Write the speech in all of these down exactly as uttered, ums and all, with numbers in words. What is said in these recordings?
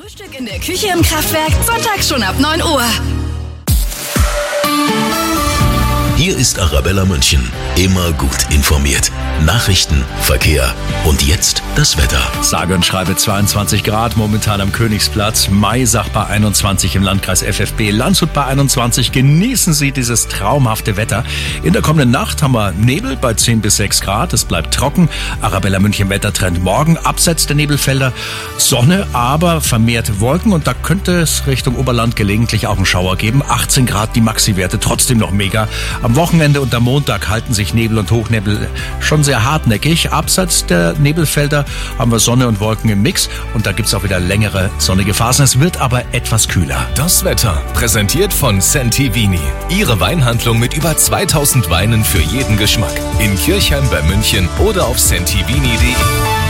Frühstück in der Küche im Kraftwerk, Sonntag schon ab neun Uhr. Hier ist Arabella München. Immer gut informiert. Nachrichten, Verkehr und jetzt das Wetter. Sage und schreibe zweiundzwanzig Grad momentan am Königsplatz. Maisach bei einundzwanzig im Landkreis F F B. Landshut bei einundzwanzig. Genießen Sie dieses traumhafte Wetter. In der kommenden Nacht haben wir Nebel bei zehn bis sechs Grad. Es bleibt trocken. Arabella München Wettertrend morgen. Abseits der Nebelfelder Sonne, aber vermehrt Wolken. Und da könnte es Richtung Oberland gelegentlich auch einen Schauer geben. achtzehn Grad die Maxi-Werte, trotzdem noch mega. Am Wochenende und am Montag halten sich Nebel und Hochnebel schon sehr hartnäckig. Abseits der Nebelfelder haben wir Sonne und Wolken im Mix und da gibt's auch wieder längere sonnige Phasen. Es wird aber etwas kühler. Das Wetter präsentiert von Sentivini. Ihre Weinhandlung mit über zweitausend Weinen für jeden Geschmack. In Kirchheim bei München oder auf sentivini punkt de.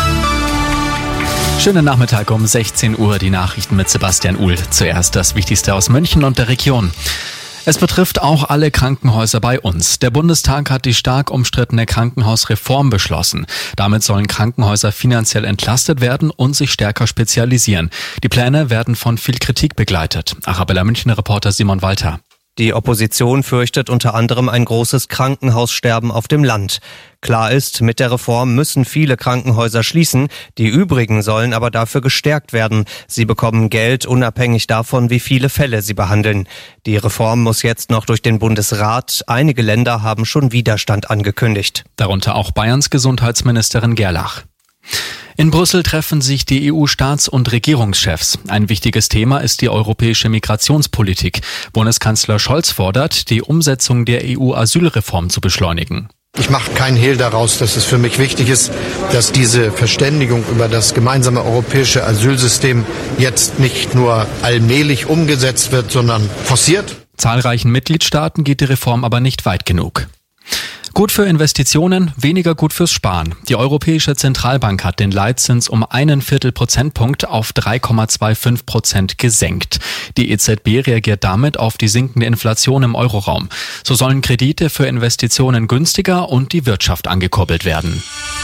Schönen Nachmittag um sechzehn Uhr, die Nachrichten mit Sebastian Uhl. Zuerst das Wichtigste aus München und der Region. Es betrifft auch alle Krankenhäuser bei uns. Der Bundestag hat die stark umstrittene Krankenhausreform beschlossen. Damit sollen Krankenhäuser finanziell entlastet werden und sich stärker spezialisieren. Die Pläne werden von viel Kritik begleitet. Arabella München-Reporter Simon Walter. Die Opposition fürchtet unter anderem ein großes Krankenhaussterben auf dem Land. Klar ist, mit der Reform müssen viele Krankenhäuser schließen, die übrigen sollen aber dafür gestärkt werden. Sie bekommen Geld unabhängig davon, wie viele Fälle sie behandeln. Die Reform muss jetzt noch durch den Bundesrat. Einige Länder haben schon Widerstand angekündigt. Darunter auch Bayerns Gesundheitsministerin Gerlach. In Brüssel treffen sich die E U-Staats- und Regierungschefs. Ein wichtiges Thema ist die europäische Migrationspolitik. Bundeskanzler Scholz fordert, die Umsetzung der E U-Asylreform zu beschleunigen. Ich mache keinen Hehl daraus, dass es für mich wichtig ist, dass diese Verständigung über das gemeinsame europäische Asylsystem jetzt nicht nur allmählich umgesetzt wird, sondern forciert. Zahlreichen Mitgliedstaaten geht die Reform aber nicht weit genug. Gut für Investitionen, weniger gut fürs Sparen. Die Europäische Zentralbank hat den Leitzins um einen Viertel Prozentpunkt auf drei Komma fünfundzwanzig Prozent gesenkt. Die E Z B reagiert damit auf die sinkende Inflation im Euroraum. So sollen Kredite für Investitionen günstiger und die Wirtschaft angekurbelt werden.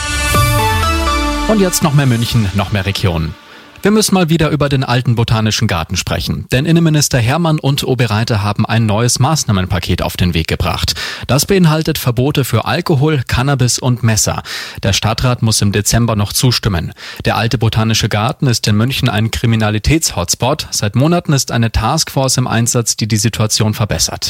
Und jetzt noch mehr München, noch mehr Region. Wir müssen mal wieder über den alten Botanischen Garten sprechen. Denn Innenminister Hermann und Oberreiter haben ein neues Maßnahmenpaket auf den Weg gebracht. Das beinhaltet Verbote für Alkohol, Cannabis und Messer. Der Stadtrat muss im Dezember noch zustimmen. Der alte Botanische Garten ist in München ein Kriminalitäts-Hotspot. Seit Monaten ist eine Taskforce im Einsatz, die die Situation verbessert.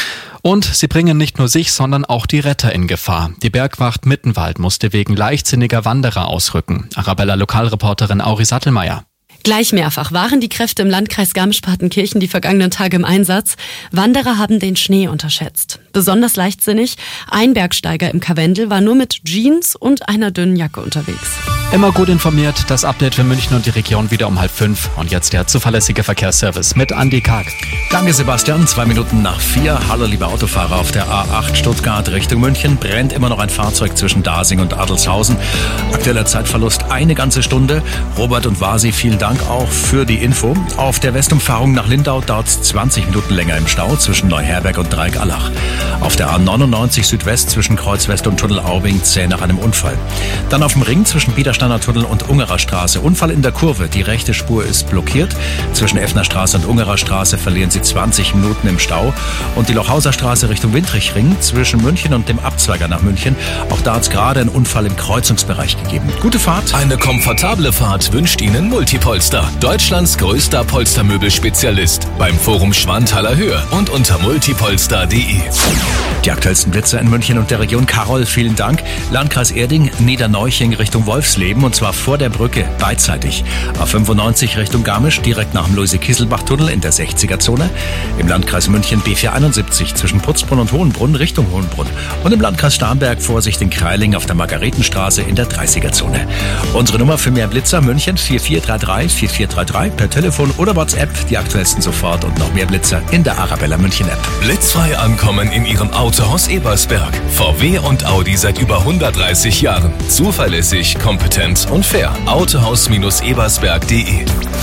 Und sie bringen nicht nur sich, sondern auch die Retter in Gefahr. Die Bergwacht Mittenwald musste wegen leichtsinniger Wanderer ausrücken. Arabella Lokalreporterin Auri Sattelmeier. Gleich mehrfach waren die Kräfte im Landkreis Garmisch-Partenkirchen die vergangenen Tage im Einsatz. Wanderer haben den Schnee unterschätzt. Besonders leichtsinnig, ein Bergsteiger im Karwendel war nur mit Jeans und einer dünnen Jacke unterwegs. Immer gut informiert, das Update für München und die Region wieder um halb fünf. Und jetzt der zuverlässige Verkehrsservice mit Andi Karg. Danke Sebastian, zwei Minuten nach vier. Hallo liebe Autofahrer, auf der A acht Stuttgart Richtung München brennt immer noch ein Fahrzeug zwischen Dasing und Adelshausen. Aktueller Zeitverlust eine ganze Stunde. Robert und Vasi, vielen Dank auch für die Info. Auf der Westumfahrung nach Lindau dauert es zwanzig Minuten länger im Stau zwischen Neuherberg und Dreieck-Allach. Auf der A neunundneunzig Südwest zwischen Kreuz West und Tunnel Aubing zäh nach einem Unfall. Dann auf dem Ring zwischen Biedersteiner Tunnel und Ungerer Straße. Unfall in der Kurve. Die rechte Spur ist blockiert. Zwischen Effner Straße und Ungerer Straße verlieren Sie zwanzig Minuten im Stau. Und die Lochhauser Straße Richtung Windrichring zwischen München und dem Abzweiger nach München. Auch da hat es gerade einen Unfall im Kreuzungsbereich gegeben. Gute Fahrt. Eine komfortable Fahrt wünscht Ihnen Multipolster. Deutschlands größter Polstermöbelspezialist. Beim Forum Schwanthaler Höhe und unter multipolster punkt de. Die aktuellsten Blitze in München und der Region. Carol, vielen Dank. Landkreis Erding, Niederneuching Richtung Wolfsleben und zwar vor der Brücke beidseitig. A fünfundneunzig Richtung Garmisch, direkt nach dem Luise-Kieselbach-Tunnel in der sechziger-Zone. Im Landkreis München B vierhunderteinundsiebzig zwischen Putzbrunn und Hohenbrunn Richtung Hohenbrunn. Und im Landkreis Starnberg Vorsicht in Kreiling auf der Margaretenstraße in der dreißiger-Zone. Unsere Nummer für mehr Blitzer München vier vier drei drei vier vier drei drei per Telefon oder WhatsApp. Die aktuellsten sofort und noch mehr Blitzer in der Arabella München App. Blitzfrei ankommen in Ihrem Autohaus Ebersberg. V W und Audi seit über hundertdreißig Jahren. Zuverlässig, kompetent und fair. Autohaus-ebersberg punkt de.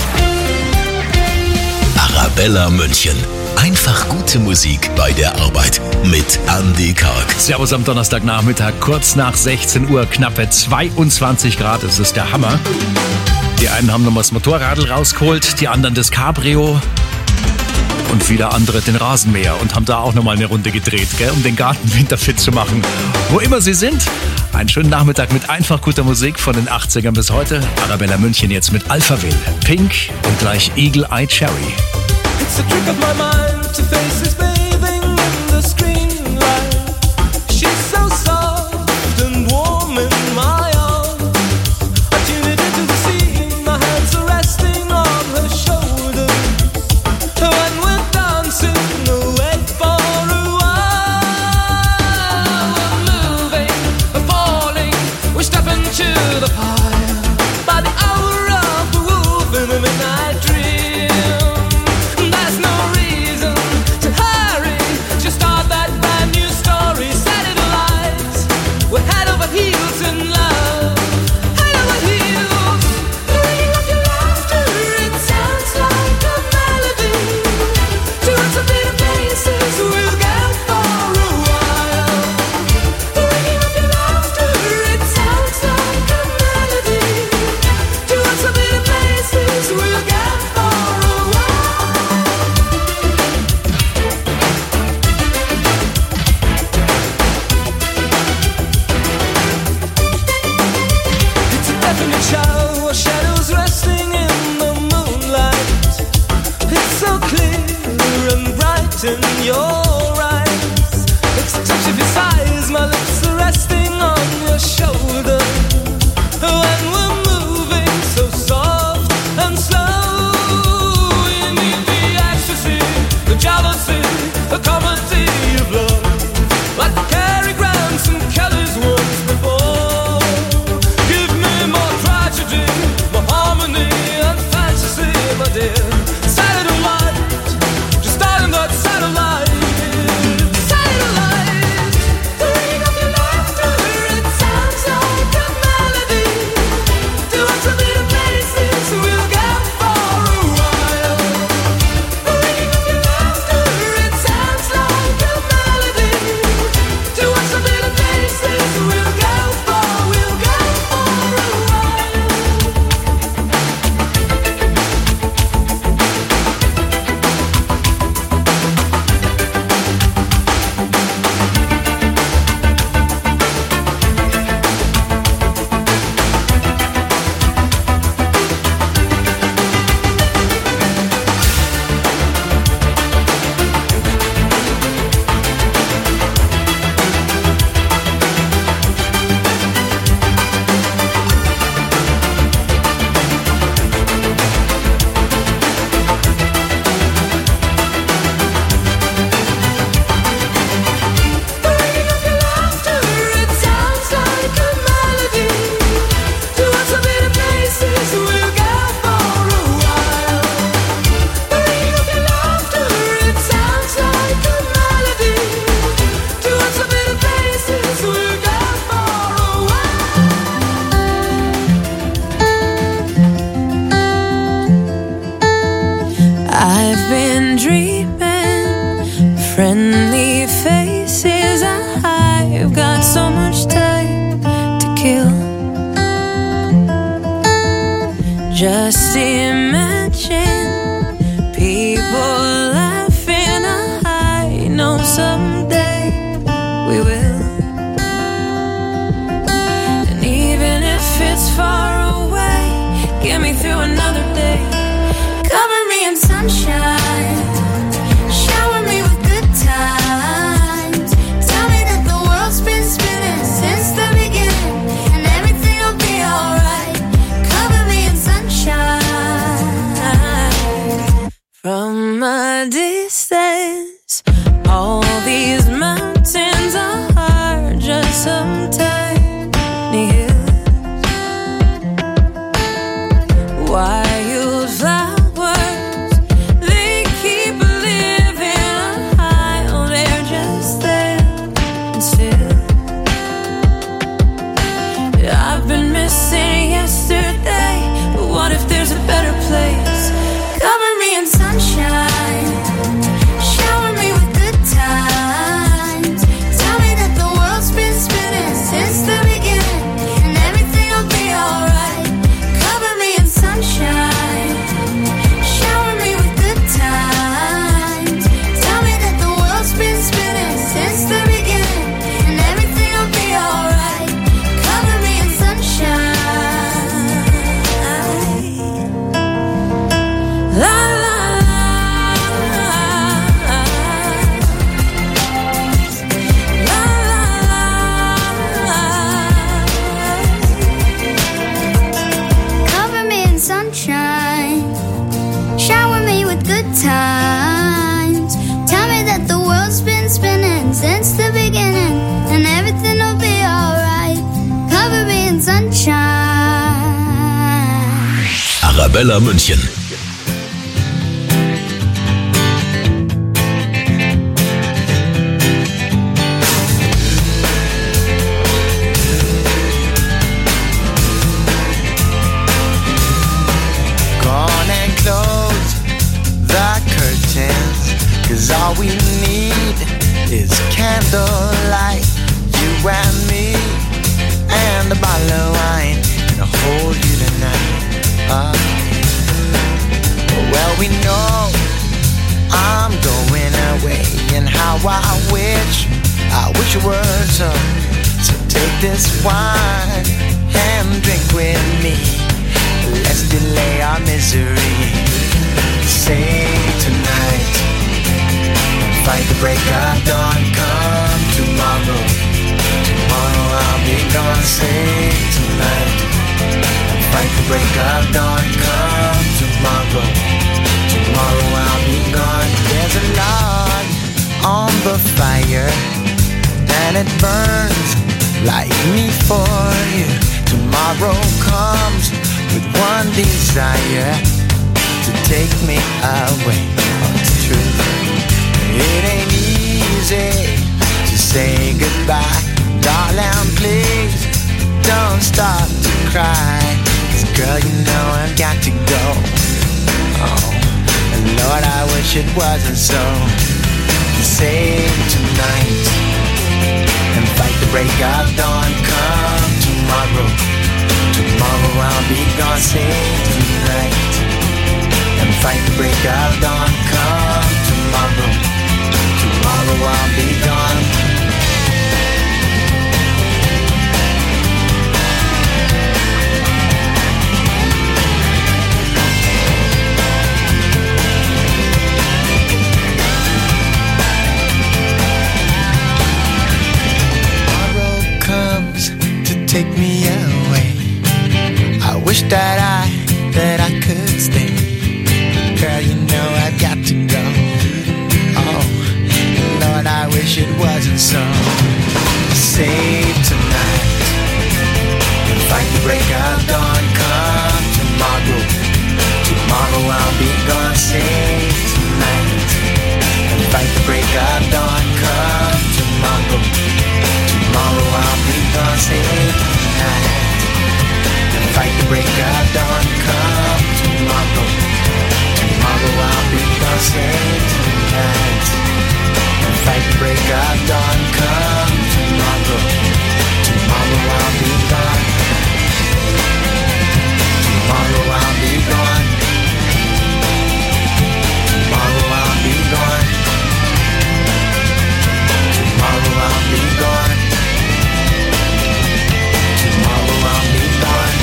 Arabella München. Einfach gute Musik bei der Arbeit mit Andi Karg. Servus am Donnerstagnachmittag, kurz nach sechzehn Uhr, knappe zweiundzwanzig Grad. Das ist der Hammer. Die einen haben nochmal das Motorradl rausgeholt, die anderen das Cabrio und wieder andere den Rasenmäher und haben da auch nochmal eine Runde gedreht, gell, um den Garten winterfit zu machen. Wo immer sie sind, einen schönen Nachmittag mit einfach guter Musik von den achtzigern bis heute. Arabella München jetzt mit Alphaville, Pink und gleich Eagle Eye Cherry. It's a trick of my mind to face this bathing in the screen light. She's so soft and warm in my arms. I tune it into the scene, my hands are resting on her shoulders. When we're dancing away for a while, we're moving, we're falling, we're stepping to the pile. By the hour of the wolf in the midnight dream. There's no reason to hurry, just start that brand new story, set it alight. We're head over heels in love, head over heels. The ringing of your laughter, it sounds like a melody. Towards a bit of places we'll go for a while. The ringing of your laughter, it sounds like a melody. Towards a bit of places we'll go for a while. It's a definite show, shadows resting in the moonlight. It's so clear and bright in your eyes. It's a touch of your size, my lips are resting on your shoulder. When we're moving so soft and slow, you need the ecstasy, the jealousy, the comedy of love. Like the Cary Grants and Kellys once before. Give me more tragedy, more harmony and fantasy, my dear. Satellite, just starting that satellite. Satellite, the ringing of your laughter, it sounds like a melody. Towards a bit of places we'll go for a while. The ringing of your laughter, it sounds like a melody. Towards a bit of places we'll go for, we'll go for a while. The ringing of your laughter, it sounds like a melody. Towards a bit of places we'll go for a while. The ringing of your laughter, it sounds like a melody. Towards a bit of places we'll go for a while. I've been dreaming, friendly faces. I've got so much time to kill. Just imagine people laughing. I know someday we will. And even if it's far away, get me through another day. Cover me in sunshine, shower me with good times. Tell me that the world's been spinning since the beginning, and everything will be alright. Cover me in sunshine. From a distance, all these mountains are just some tiny hills. Wildflowers, they keep living high. Oh, they're just there and still. I've been missing yesterday, but what if there's a better place? Cover me in sunshine, times. Tell me that the world's been spinning since the beginning, and everything will be alright. Cover me in sunshine. Arabella München. Cause all we need is candlelight, you and me, and a bottle of wine, and I'll hold you tonight. Uh, well, we know I'm going away, and how I wish, I wish you were so. So take this wine and drink with me. Let's delay our misery. Say tonight, fight the break of dawn, come tomorrow. Tomorrow I'll be gone, say tonight. Fight the break of dawn, come tomorrow. Tomorrow I'll be gone. There's a log on the fire, and it burns like me for you. Tomorrow comes with one desire, to take me away. Oh, it's true. It ain't easy to say goodbye. Darling, please don't stop to cry. Cause girl, you know I've got to go. Oh, and Lord, I wish it wasn't so. Save tonight and fight the break of dawn. Come tomorrow. Tomorrow I'll be gone. Save tonight and fight the break of dawn. Come tomorrow. Tomorrow I'll be gone. Tomorrow comes to take me away. I wish that I, that I could stay. Girl, you know I've got to go. Oh, Lord, I wish it wasn't so. Save tonight and fight the break of dawn. Come tomorrow. Tomorrow I'll be gone. Save tonight and fight the break of dawn. Come tomorrow. Tomorrow I'll be gone. Save tonight and fight the break of dawn. Come tomorrow. Tomorrow I'll be gone. Save tonight and fight the break of dawn. Come tomorrow. Tomorrow I'll be gone. Tomorrow I'll be gone. Tomorrow I'll be gone. Tomorrow I'll be gone. Tomorrow I'll be gone.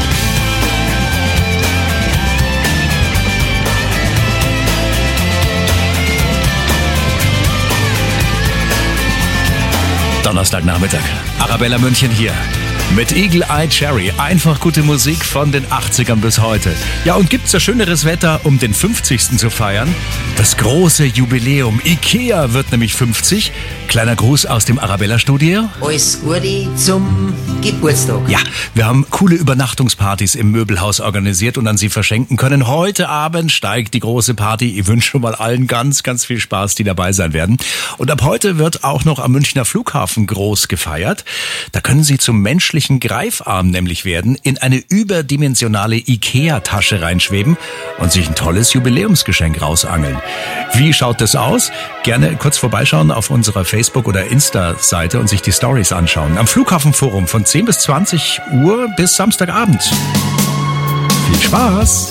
Donnerstagnachmittag. Arabella München hier. Mit Eagle Eye Cherry. Einfach gute Musik von den achtzigern bis heute. Ja, und gibt's ja schöneres Wetter, um den fünfzigsten zu feiern? Das große Jubiläum. Ikea wird nämlich fünfzig. Kleiner Gruß aus dem Arabella-Studio. Alles Gute zum Geburtstag. Ja, wir haben coole Übernachtungspartys im Möbelhaus organisiert und an Sie verschenken können. Heute Abend steigt die große Party. Ich wünsche schon mal allen ganz, ganz viel Spaß, die dabei sein werden. Und ab heute wird auch noch am Münchner Flughafen groß gefeiert. Da können Sie zum menschlichen Greifarm nämlich werden, in eine überdimensionale Ikea-Tasche reinschweben und sich ein tolles Jubiläumsgeschenk rausangeln. Wie schaut das aus? Gerne kurz vorbeischauen auf unserer Facebook- oder Insta-Seite und sich die Stories anschauen. Am Flughafenforum von zehn bis zwanzig Uhr bis Samstagabend. Viel Spaß!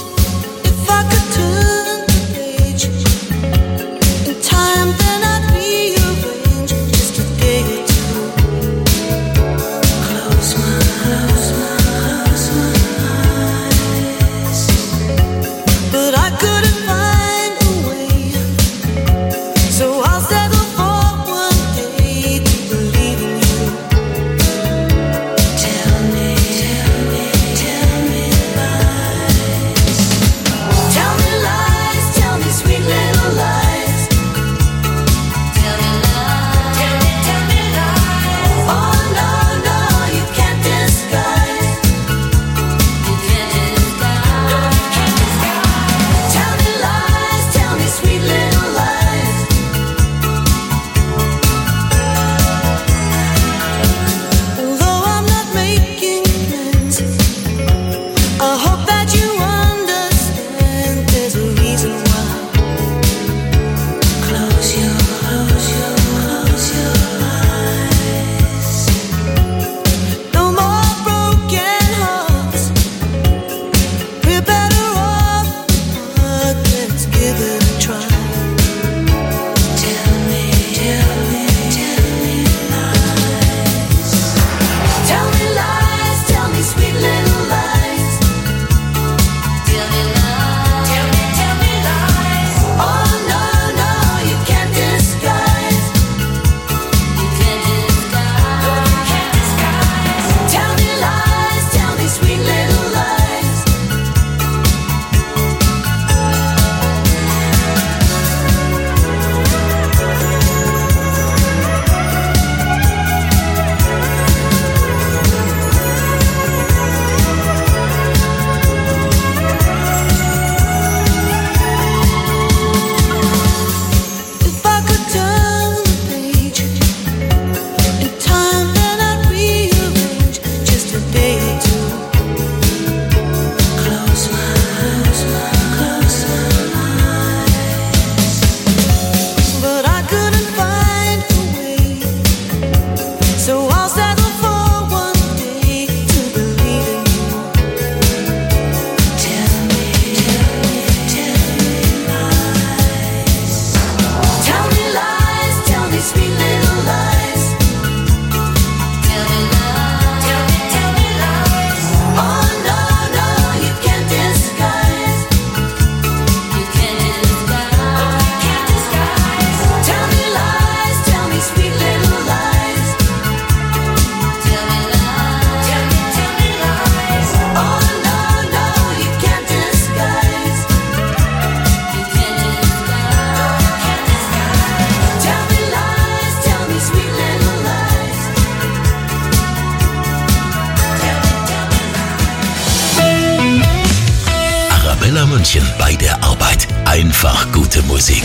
Tell me München bei der Arbeit. Einfach gute Musik.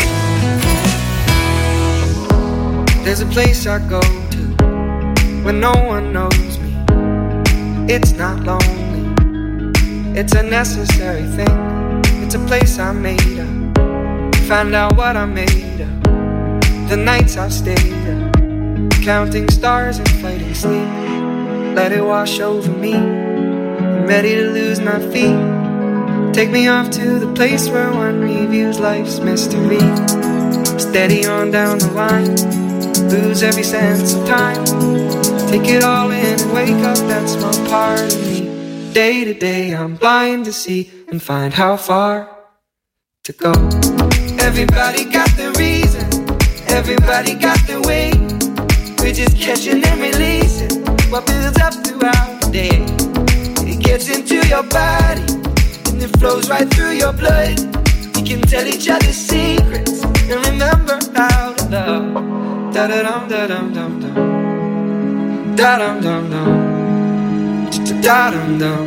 There's a place I go to when no one knows me. It's not lonely, it's a necessary thing. It's a place I made up, find out what I made of. The nights I've stayed up, counting stars and fighting sleep. Let it wash over me, I'm ready to lose my feet. Take me off to the place where one reviews life's mystery. Steady on down the line, lose every sense of time. Take it all in and wake up that small part of me. Day to day I'm blind to see and find how far to go. Everybody got their reason, everybody got their way. We're just catching and releasing what builds up throughout the day. It gets into your body and it flows right through your blood. We can tell each other secrets and remember how to love. Da da dum da dum dum dum, da dum dum dum, da dum dum,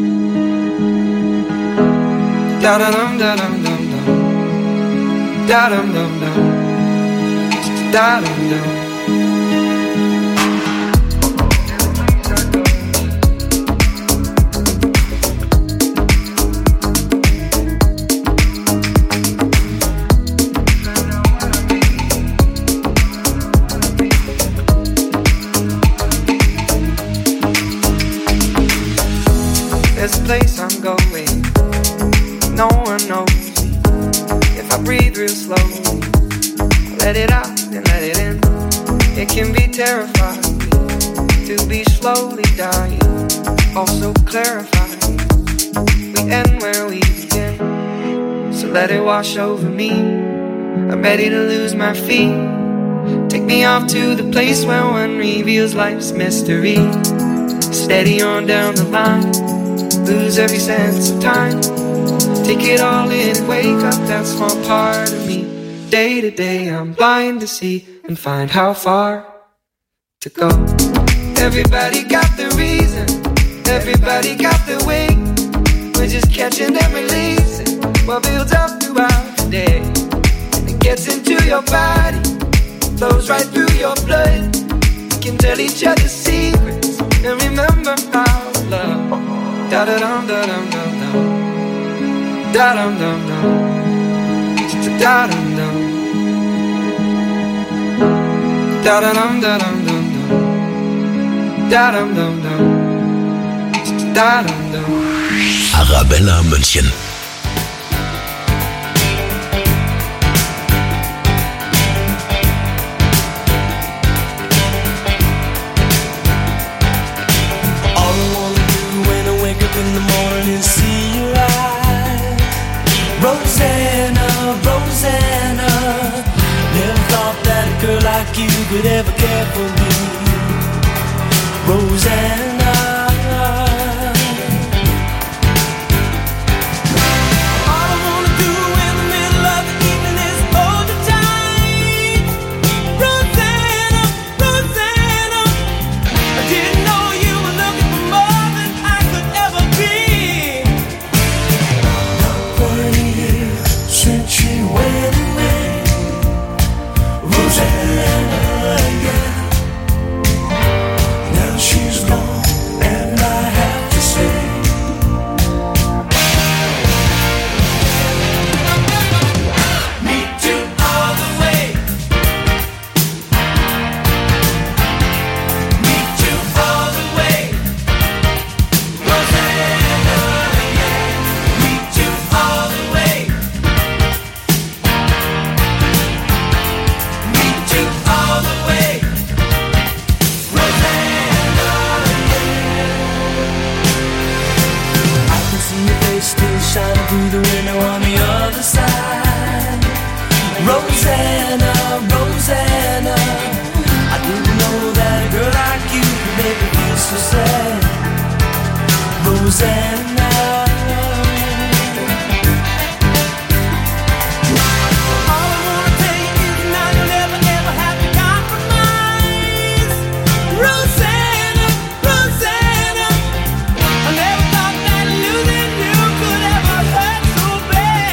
da da dum da dum dum dum, da dum dum dum, da dum dum. There's a place I'm going, no one knows me. If I breathe real slowly, I let it out and let it in. It can be terrifying to be slowly dying, also clarifying. We end where we begin, so let it wash over me. I'm ready to lose my feet. Take me off to the place where one reveals life's mystery. Steady on down the line, lose every sense of time. Take it all in and wake up that small part of me. Day to day I'm blind to see and find how far to go. Everybody got their reason, everybody got their way. We're just catching and releasing what builds up throughout the day. And it gets into your body, flows right through your blood. We can tell each other secrets and remember how to love. Da da dum da dum dum dum, da dum dum dum, da dum dum, da da dum da dum dum dum, da dum dum dum, da dum dum. Arabella München. In the morning, see your eyes, Rosanna, Rosanna. Never thought that a girl like you could ever care for me, Rosanna. All I wanna do in the middle of the evening is hold you tight, Rosanna, Rosanna. I didn't know you were looking for more than I could ever be. Thirty years since she went away, Rosanna, yeah. Now she's gone and I have to say, me too all the way, me too all the way, Rosanna, yeah. Me too all the way, me too all the way, Rosanna, yeah. I can see your face still shining through the window on the other side, Rosanna, Rosanna. I didn't know that a girl like you could make me feel so sad, Rosanna. All I wanna tell you is now you'll never, ever have to compromise, Rosanna, Rosanna. I never thought that losing you could ever hurt so bad.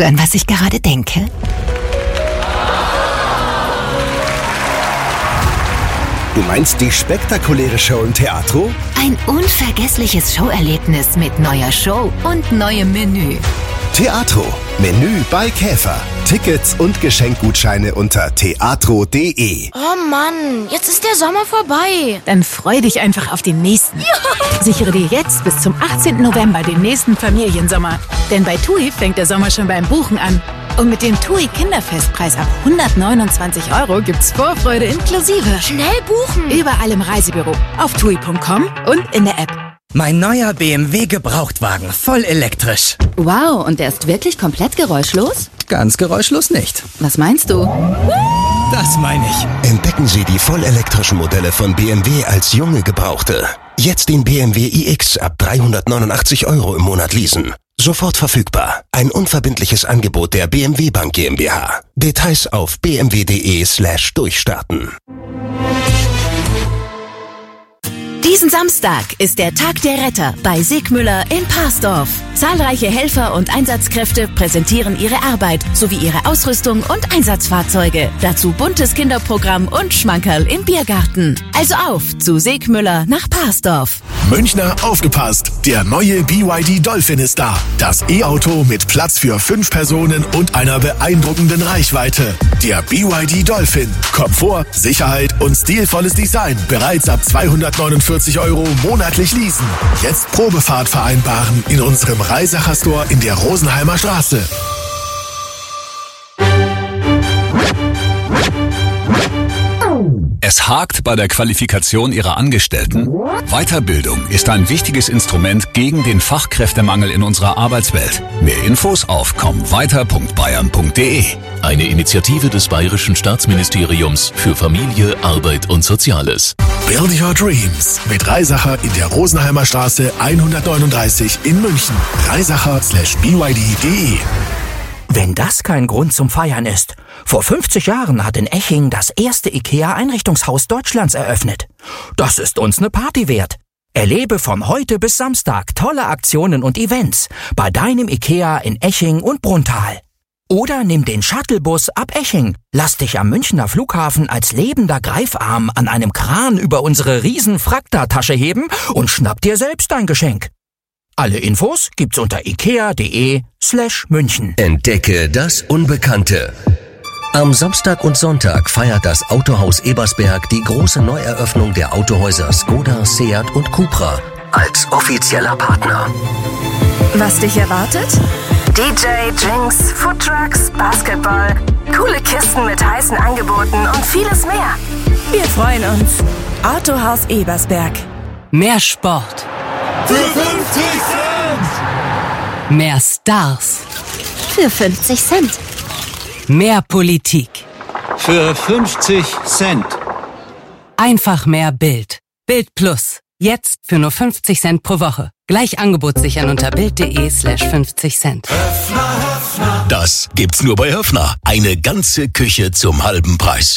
du, an was ich gerade denke? Du meinst die spektakuläre Show im Teatro? Ein unvergessliches Showerlebnis mit neuer Show und neuem Menü. Teatro. Menü bei Käfer. Tickets und Geschenkgutscheine unter teatro punkt de. Oh Mann, jetzt ist der Sommer vorbei. Dann freu dich einfach auf den nächsten. Ja. Sichere dir jetzt bis zum achtzehnten November den nächsten Familiensommer. Denn bei TUI fängt der Sommer schon beim Buchen an. Und mit dem TUI Kinderfestpreis ab hundertneunundzwanzig Euro gibt's Vorfreude inklusive. Schnell buchen! Überall im Reisebüro, auf tui punkt com und in der App. Mein neuer B M W Gebrauchtwagen, voll elektrisch. Wow, und der ist wirklich komplett geräuschlos? Ganz geräuschlos nicht. Was meinst du? Das meine ich. Entdecken Sie die vollelektrischen Modelle von B M W als junge Gebrauchte. Jetzt den B M W iX ab dreihundertneunundachtzig Euro im Monat leasen. Sofort verfügbar. Ein unverbindliches Angebot der B M W Bank GmbH. Details auf b m w punkt de slash durchstarten. Diesen Samstag ist der Tag der Retter bei Segmüller in Parsdorf. Zahlreiche Helfer und Einsatzkräfte präsentieren ihre Arbeit sowie ihre Ausrüstung und Einsatzfahrzeuge. Dazu buntes Kinderprogramm und Schmankerl im Biergarten. Also auf zu Segmüller nach Parsdorf. Münchner, aufgepasst! Der neue B Y D Dolphin ist da. Das E-Auto mit Platz für fünf Personen und einer beeindruckenden Reichweite. Der B Y D Dolphin. Komfort, Sicherheit und stilvolles Design. Bereits ab zweihundertneunundvierzig Euro monatlich leasen. Jetzt Probefahrt vereinbaren in unserem Reisacher Store in der Rosenheimer Straße. Es hakt bei der Qualifikation ihrer Angestellten? Weiterbildung ist ein wichtiges Instrument gegen den Fachkräftemangel in unserer Arbeitswelt. Mehr Infos auf komm weiter punkt bayern punkt de. Eine Initiative des Bayerischen Staatsministeriums für Familie, Arbeit und Soziales. Build Your Dreams mit Reisacher in der Rosenheimer Straße hundertneununddreißig in München. Reisacher slash b y d punkt de. Wenn das kein Grund zum Feiern ist. Vor fünfzig Jahren hat in Eching das erste IKEA-Einrichtungshaus Deutschlands eröffnet. Das ist uns eine Party wert. Erlebe von heute bis Samstag tolle Aktionen und Events bei deinem IKEA in Eching und Brunnthal. Oder nimm den Shuttlebus ab Eching. Lass dich am Münchner Flughafen als lebender Greifarm an einem Kran über unsere riesen Frakta-Tasche heben und schnapp dir selbst dein Geschenk. Alle Infos gibt's unter ikea punkt de slash München. Entdecke das Unbekannte. Am Samstag und Sonntag feiert das Autohaus Ebersberg die große Neueröffnung der Autohäuser Skoda, Seat und Cupra als offizieller Partner. Was dich erwartet? D J, Drinks, Foodtrucks, Basketball, coole Kisten mit heißen Angeboten und vieles mehr. Wir freuen uns. Autohaus Ebersberg. Mehr Sport. Für fünfzig Cent! Mehr Stars. Für fünfzig Cent. Mehr Politik. Für fünfzig Cent. Einfach mehr Bild. Bild Plus. Jetzt für nur fünfzig Cent pro Woche. Gleich Angebot sichern unter bild punkt de slash fünfzig Cent. Das gibt's nur bei Höffner. Eine ganze Küche zum halben Preis.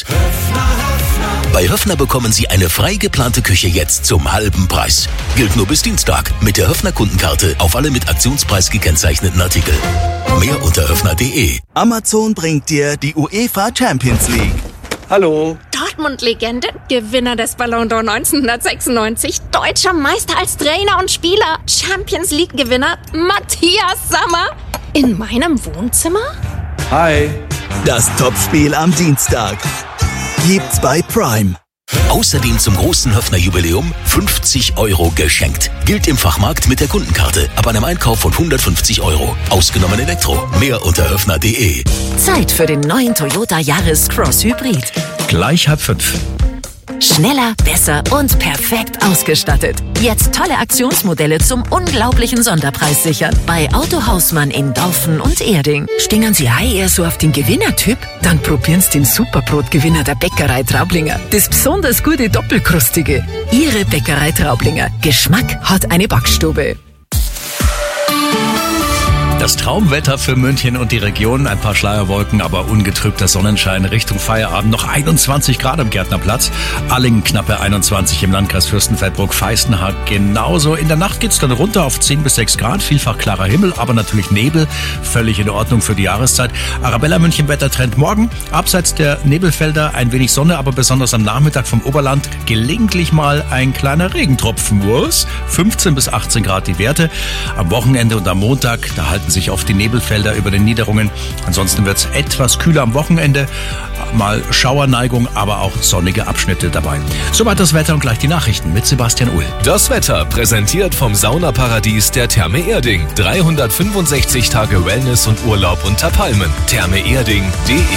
Bei Höffner bekommen Sie eine frei geplante Küche jetzt zum halben Preis. Gilt nur bis Dienstag mit der Höffner Kundenkarte auf alle mit Aktionspreis gekennzeichneten Artikel. Mehr unter höffner punkt de. Amazon bringt dir die UEFA Champions League. Hallo. Dortmund-Legende, Gewinner des Ballon d'Or neunzehnhundertsechsundneunzig, deutscher Meister als Trainer und Spieler, Champions League-Gewinner Matthias Sammer in meinem Wohnzimmer? Hi. Das Topspiel am Dienstag. Gibt's bei Prime. Außerdem zum großen Höffner Jubiläum fünfzig Euro geschenkt. Gilt im Fachmarkt mit der Kundenkarte ab einem Einkauf von hundertfünfzig Euro. Ausgenommen Elektro. Mehr unter höffner punkt de. Zeit für den neuen Toyota Yaris Cross Hybrid. Gleich halb fünf. Schneller, besser und perfekt ausgestattet. Jetzt tolle Aktionsmodelle zum unglaublichen Sonderpreis sichern. Bei Autohausmann in Dorfen und Erding. Stehen Sie hei eher so auf den Gewinnertyp? Dann probieren Sie den Superbrotgewinner der Bäckerei Traublinger. Das besonders gute Doppelkrustige. Ihre Bäckerei Traublinger. Geschmack hat eine Backstube. Das Traumwetter für München und die Region. Ein paar Schleierwolken, aber ungetrübter Sonnenschein Richtung Feierabend. Noch einundzwanzig Grad am Gärtnerplatz. Allingen knappe einundzwanzig im Landkreis Fürstenfeldbruck-Feistenhag genauso. In der Nacht geht's dann runter auf zehn bis sechs Grad. Vielfach klarer Himmel, aber natürlich Nebel. Völlig in Ordnung für die Jahreszeit. Arabella München Wettertrend morgen. Abseits der Nebelfelder ein wenig Sonne, aber besonders am Nachmittag vom Oberland gelegentlich mal ein kleiner Regentropfen. Was? fünfzehn bis achtzehn Grad die Werte. Am Wochenende und am Montag, da halten sich oft die Nebelfelder über den Niederungen. Ansonsten wird es etwas kühler am Wochenende. Mal Schauerneigung, aber auch sonnige Abschnitte dabei. Soweit das Wetter und gleich die Nachrichten mit Sebastian Uhl. Das Wetter präsentiert vom Saunaparadies der Therme Erding. dreihundertfünfundsechzig Tage Wellness und Urlaub unter Palmen. therme erding punkt de.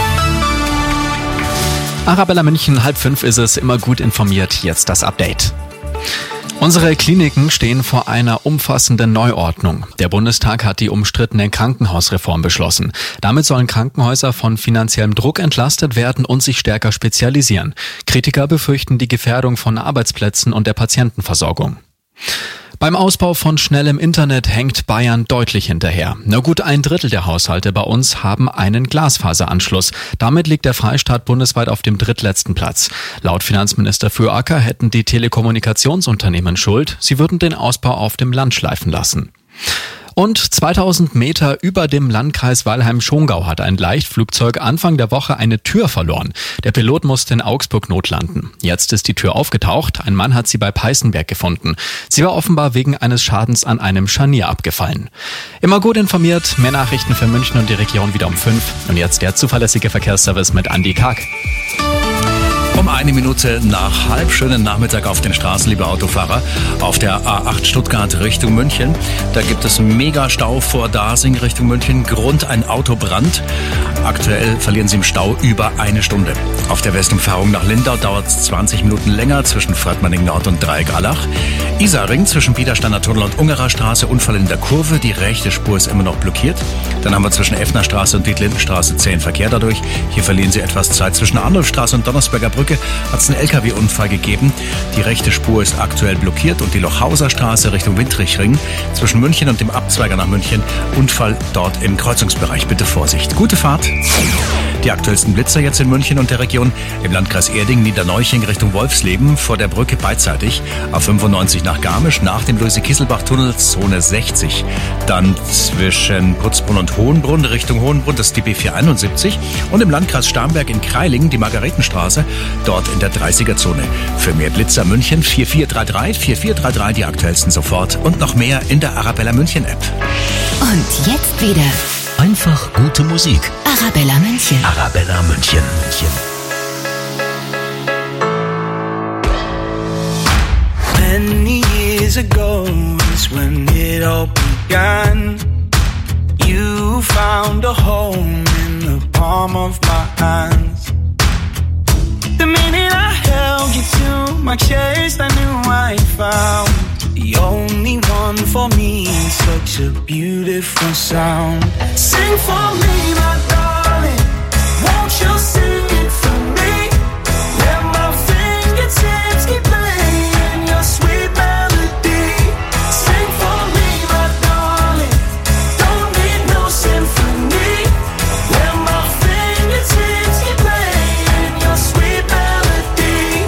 Arabella München, halb fünf ist es, immer gut informiert. Jetzt das Update. Unsere Kliniken stehen vor einer umfassenden Neuordnung. Der Bundestag hat die umstrittene Krankenhausreform beschlossen. Damit sollen Krankenhäuser von finanziellem Druck entlastet werden und sich stärker spezialisieren. Kritiker befürchten die Gefährdung von Arbeitsplätzen und der Patientenversorgung. Beim Ausbau von schnellem Internet hängt Bayern deutlich hinterher. Nur gut ein Drittel der Haushalte bei uns haben einen Glasfaseranschluss. Damit liegt der Freistaat bundesweit auf dem drittletzten Platz. Laut Finanzminister Füracker hätten die Telekommunikationsunternehmen Schuld. Sie würden den Ausbau auf dem Land schleifen lassen. Und zweitausend Meter über dem Landkreis Weilheim-Schongau hat ein Leichtflugzeug Anfang der Woche eine Tür verloren. Der Pilot musste in Augsburg notlanden. Jetzt ist die Tür aufgetaucht. Ein Mann hat sie bei Peißenberg gefunden. Sie war offenbar wegen eines Schadens an einem Scharnier abgefallen. Immer gut informiert. Mehr Nachrichten für München und die Region wieder um fünf. Und jetzt der zuverlässige Verkehrsservice mit Andi Karg. Um eine Minute nach halb. Schönen Nachmittag auf den Straßen, liebe Autofahrer. Auf der A acht Stuttgart Richtung München. Da gibt es mega Stau vor Dasing Richtung München. Grund ein Autobrand. Aktuell verlieren Sie im Stau über eine Stunde. Auf der Westumfahrung nach Lindau dauert es zwanzig Minuten länger zwischen Fröttmanning Nord und Dreieck-Allach. Isarring zwischen Biedersteiner Tunnel und Ungerer Straße. Unfall in der Kurve. Die rechte Spur ist immer noch blockiert. Dann haben wir zwischen Effner Straße und Dietlindenstraße zähen Verkehr dadurch. Hier verlieren Sie etwas Zeit. Zwischen Arnulfstraße und Donnersberger Brücke hat es einen L K W-Unfall gegeben. Die rechte Spur ist aktuell blockiert und die Lochhauser Straße Richtung Windrichring zwischen München und dem Abzweiger nach München. Unfall dort im Kreuzungsbereich. Bitte Vorsicht. Gute Fahrt. Die aktuellsten Blitzer jetzt in München und der Region. Im Landkreis Erding, Niederneuching Richtung Wolfsleben vor der Brücke beidseitig. A fünfundneunzig nach Garmisch nach dem Luise-Kieselbach-Tunnel Zone sechzig. Dann zwischen Putzbrunn und Hohenbrunn Richtung Hohenbrunn, das ist die B vierhunderteinundsiebzig. Und im Landkreis Starnberg in Kreilingen die Margaretenstraße, dort in der dreißiger-Zone. Für mehr Blitzer München vier vier drei drei, vier vier drei drei, die aktuellsten sofort und noch mehr in der Arabella München App. Und jetzt wieder Einfach gute Musik. Arabella München. Arabella München. München. Many years ago is when it all began. You found a home in the palm of my hands. The minute I held you to my chest, I knew I found the only one for me. Such a beautiful sound. Sing for me, my darling. Won't you sing it for me? Let my fingertips keep playing your sweet melody. Sing for me, my darling. Don't need no symphony. Let my fingertips keep playing your sweet melody.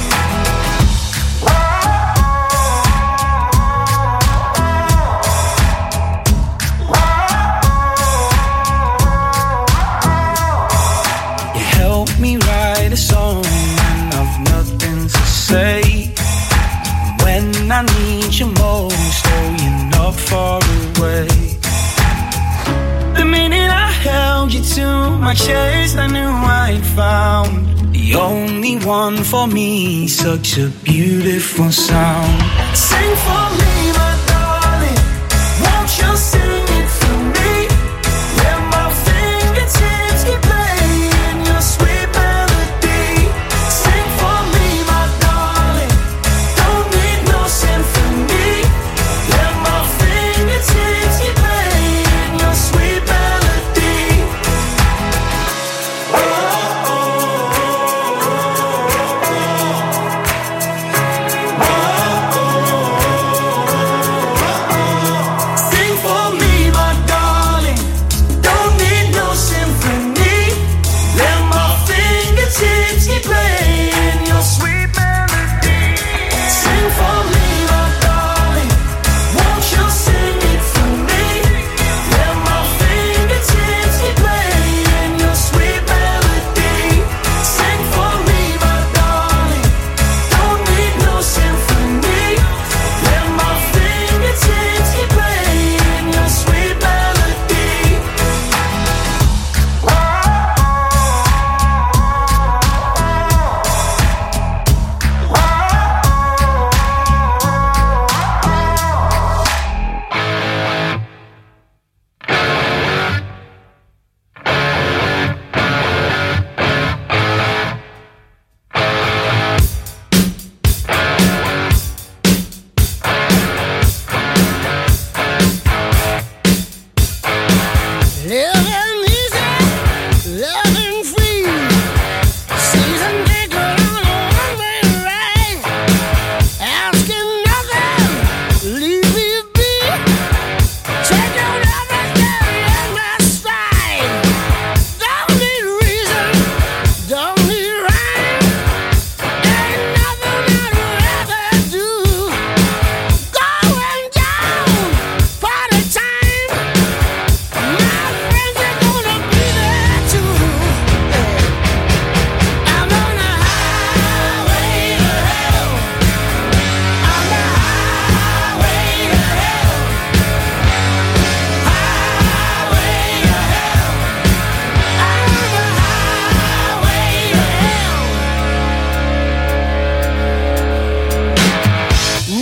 You help me write a song when I've nothing to say. When I need you most, oh, you're not far away. The minute I held you to my chest, I knew I'd found the only one for me. Such a beautiful sound. Sing for me, my darling. Won't you sing it for me? Let my fingertips keep playing your sweet melody. Sing for me, my darling. Don't need no symphony. Let my fingertips keep playing your sweet melody. Oh, oh, oh, oh.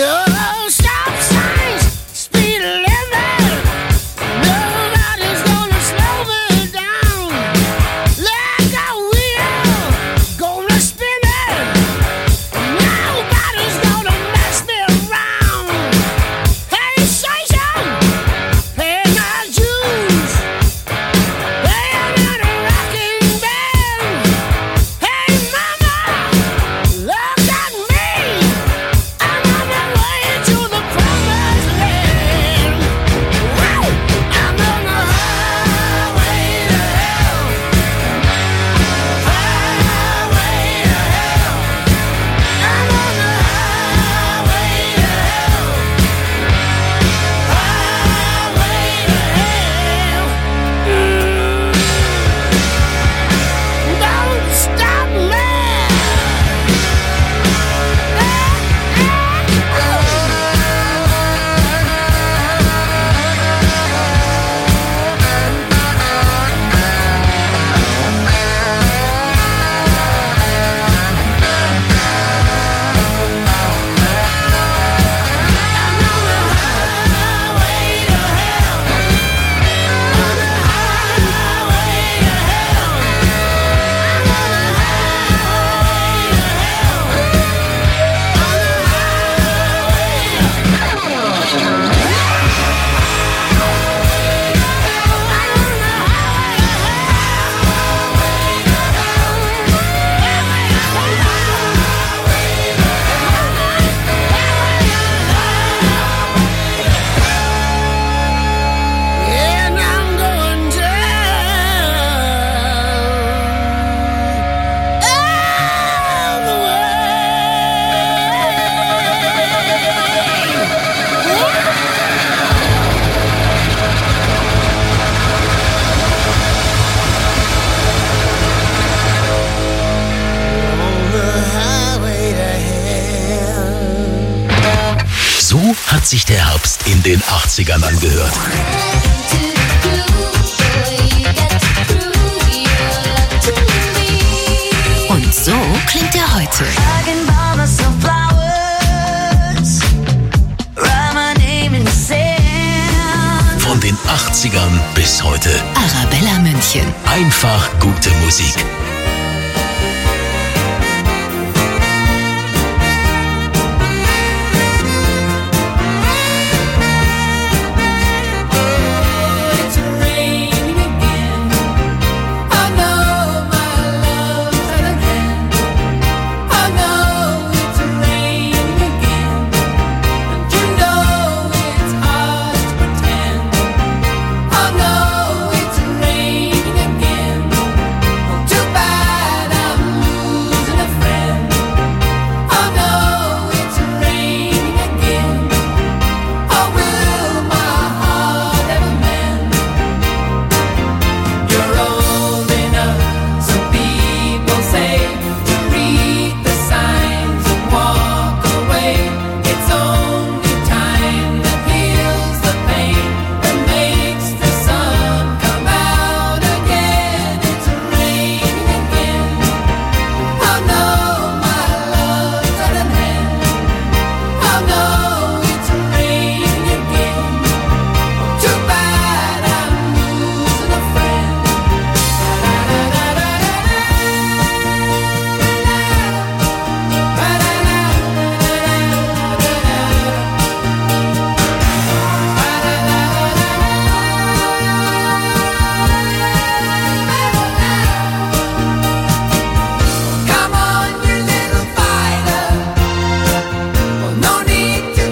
No stop signs, speed limit. Nobody's gonna slow me down. Like a wheel, gonna spin it. Nobody's gonna mess me around. Hey, station, pay my dues. Playing in a rocking band. Hey, mama, look at me. I'm on my way to the promised land. Wow, I'm on the highway to hell. Highway to hell. I'm on the highway to hell. Highway to hell. Mm. Don't stop me. And I'm going down all the So hat sich der Herbst in den achtzigern angehört. Und so klingt er heute. Von den achtzigern bis heute. Arabella München. Einfach gute Musik. It's raining again. I know my love's at an end. I know it's raining again. And you know it's hard to pretend. I know it's raining again. Too bad I'm losing a friend. I know it's raining again. Oh, will my heart ever mend? You're old enough, so people say, to read the signs and walk away. It's only time that heals the pain, that makes the sun come out again. It's raining again. I know my love's at an end. I know it's raining again. Too bad I'm losing a friend. Come on, you little fighter. Well, no need to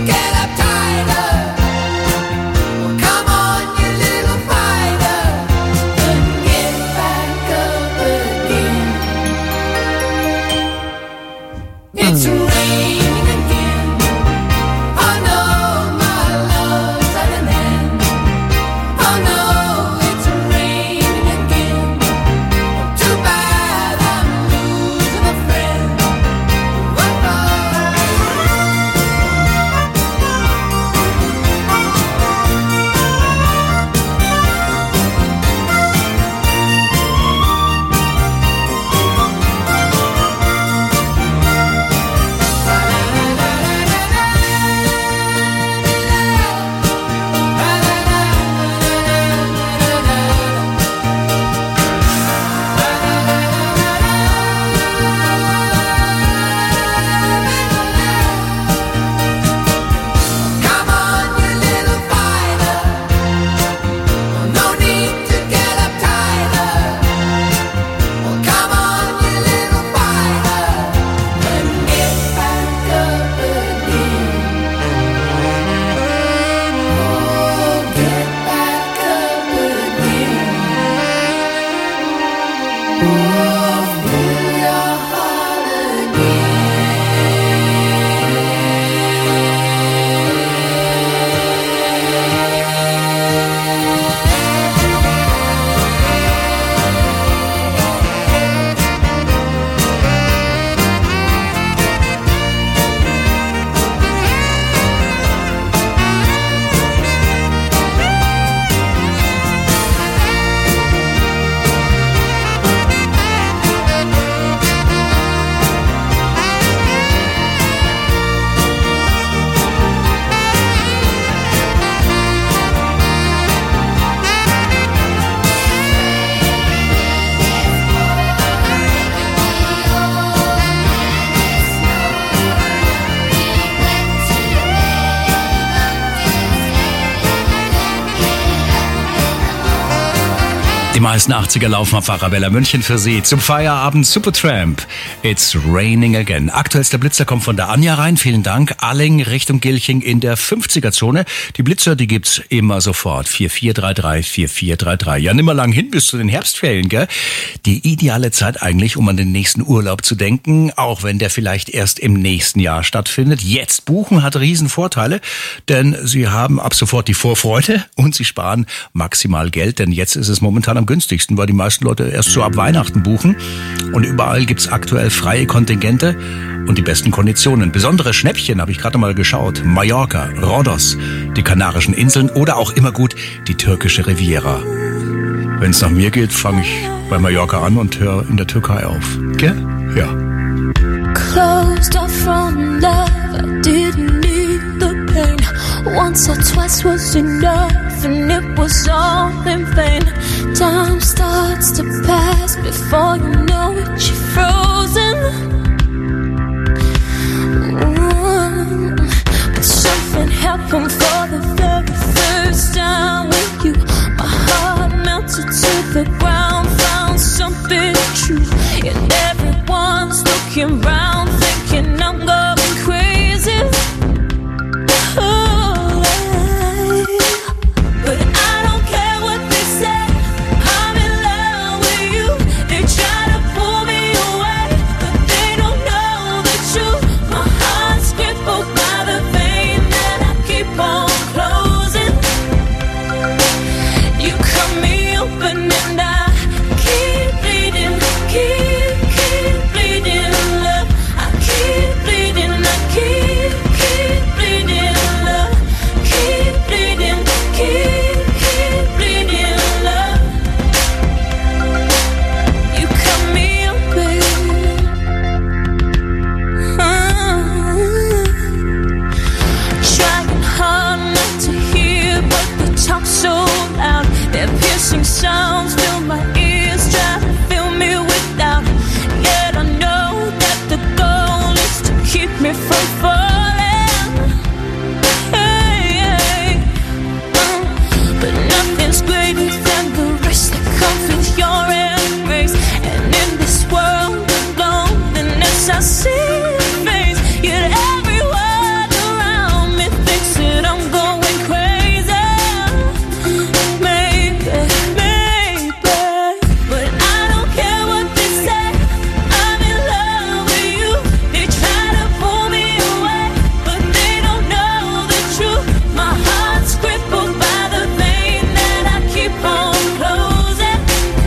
meisten achtziger laufen auf Arabella München für Sie. Zum Feierabend Supertramp. It's raining again. Aktuellster Blitzer kommt von der Anja rein. Vielen Dank. Alling Richtung Gilching in der fünfziger-Zone. Die Blitzer, die gibt's immer sofort. vier vier drei drei, vier vier drei drei. Ja, nimmer lang hin bis zu den Herbstferien, gell? Die ideale Zeit eigentlich, um an den nächsten Urlaub zu denken, auch wenn der vielleicht erst im nächsten Jahr stattfindet. Jetzt buchen hat riesen Vorteile, denn Sie haben ab sofort die Vorfreude und Sie sparen maximal Geld, denn jetzt ist es momentan am günstigsten, weil die meisten Leute erst so ab Weihnachten buchen. Und überall gibt's aktuell freie Kontingente und die besten Konditionen. Besondere Schnäppchen habe ich gerade mal geschaut. Mallorca, Rhodos, die Kanarischen Inseln oder auch immer gut die türkische Riviera. Wenn es nach mir geht, fange ich bei Mallorca an und höre in der Türkei auf. Gell? Ja. Closed off from love, I didn't need the pain. Once or twice was enough, and it was all in vain. Time starts to pass before you know it, you're frozen. Mm. But something happened for the very first time with you. My heart melted to the ground, found something true, and everyone's looking round, thinking I'm going crazy. Oh, but I don't care what they say. I'm in love with you. They try to pull me away, but they don't know the truth. My heart's crippled by the vein that I keep on closing. You cut me open and I keep bleeding, keep, keep bleeding, love. I keep bleeding, I keep, keep bleeding, love. Keep bleeding, keep, keep bleeding, love. You cut me open. Trying hard not to hear, but they talk so loud. Their piercing sounds fill my ears, try to fill me with doubt. Yet I know that the goal is to keep me from falling. Hey, hey. Uh, but nothing's greater than the rest that comes with your embrace. And in this world of loneliness, I see your face. Yet everyone around me thinks that I'm going crazy. Maybe, maybe, but I don't care what they say. I'm in love with you. They try to pull me away, but they don't know the truth. My heart's crippled by the vein that I keep on closing.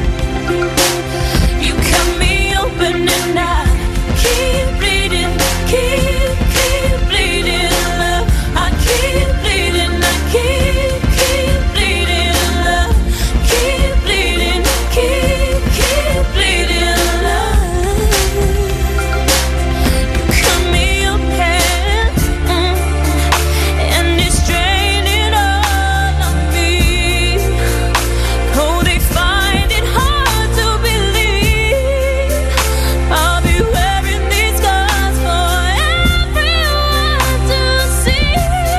You cut me open and I keep bleeding, keep, keep bleeding, love. I keep bleeding, I keep, keep bleeding, love. Keep bleeding, keep, keep bleeding, love. You cut me open, mm, and it's draining all of me. Oh, they find it hard to believe I'll be wearing these scars for everyone to see.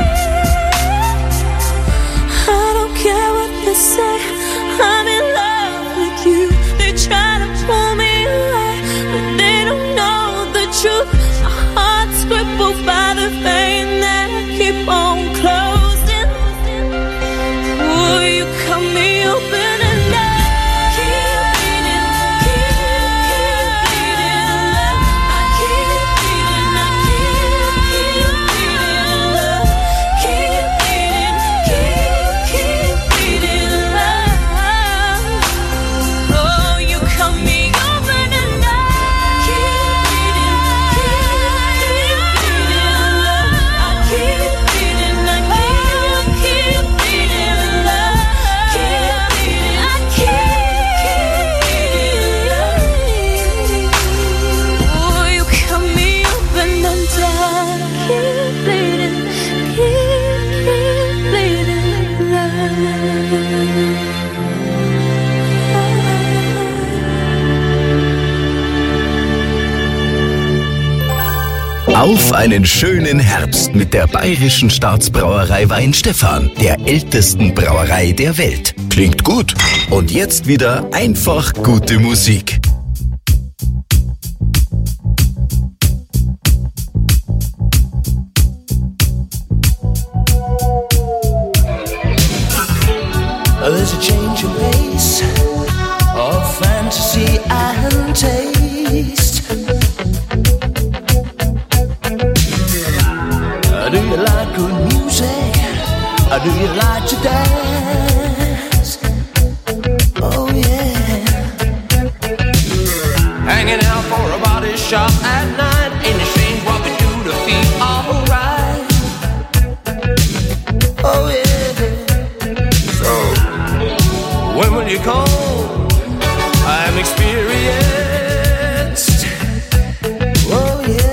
I don't care what they say. I'm in love with you. They try to pull me away, but they don't know the truth. My heart's crippled by the vein that I keep on closing. Oh, you cut me open and I keep bleeding, keep, keep bleeding, love. I keep bleeding, I keep, keep bleeding, love. Keep bleeding, keep, keep bleeding, love. Oh, you cut me open and I keep bleeding, keep, keep bleeding, love. I keep bleeding, I keep, Auf einen schönen Herbst mit der Bayerischen Staatsbrauerei Weinstefan, der ältesten Brauerei der Welt. Klingt gut. Und jetzt wieder einfach gute Musik. There's a change in pace of fantasy and taste. Do you like good music? Or do you like to dance? Oh yeah. Hanging out for a body shop at night. Ain't it strange what we do to feel alright? Oh yeah. So when will you come? I'm experienced. Oh yeah.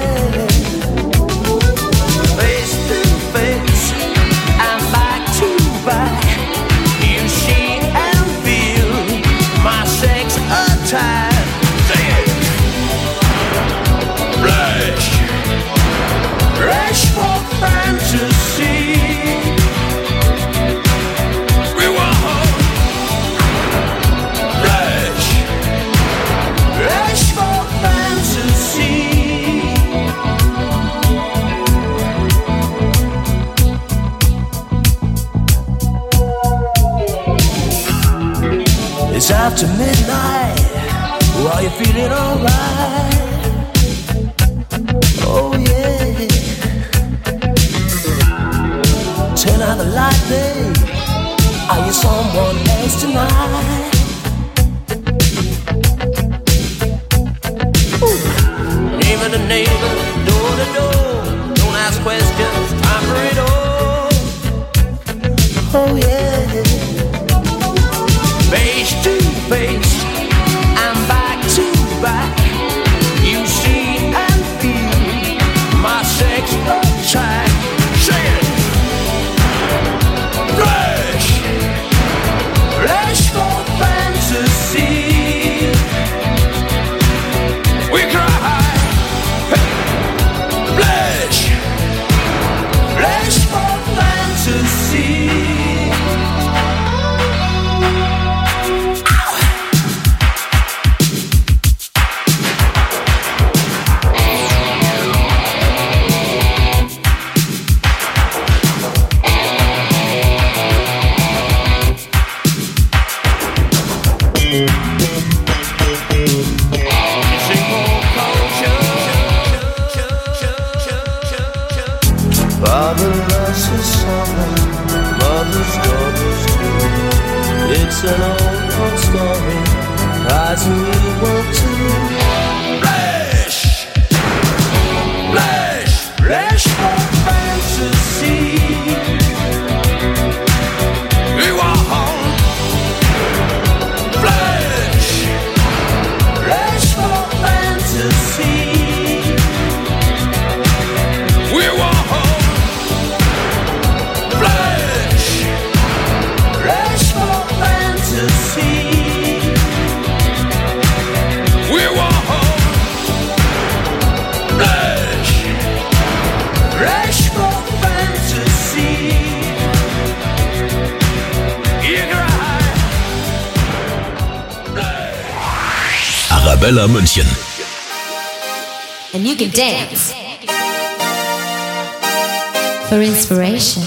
It's after midnight. Are you feeling alright? Oh yeah. Turn out the light, babe. Are you someone else tonight? Ooh. Neighbor to neighbor, door to door. Don't ask questions, time for it all. Oh yeah. Face to face and back to back, you see and feel my sex attack. Say it. Rush, rush for fantasy. We cry, blush, blush for fantasy. It's an old, old story, prize and you want to. Flash, flash, flash for fantasy. We want home. Flash, flash for fantasy. We want home. Flash, flash for fantasy. We want home. Flash, flash for fantasy. You cry. Arabella München. And you can dance for inspiration.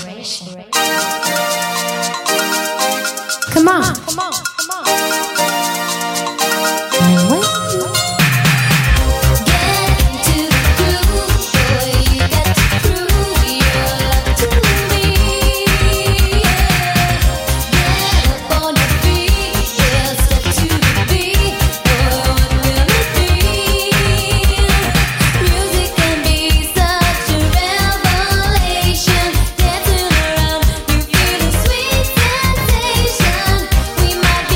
Come on. Come on. Come on. I'm waiting. Dancing around, you feel a sweet sensation. We might be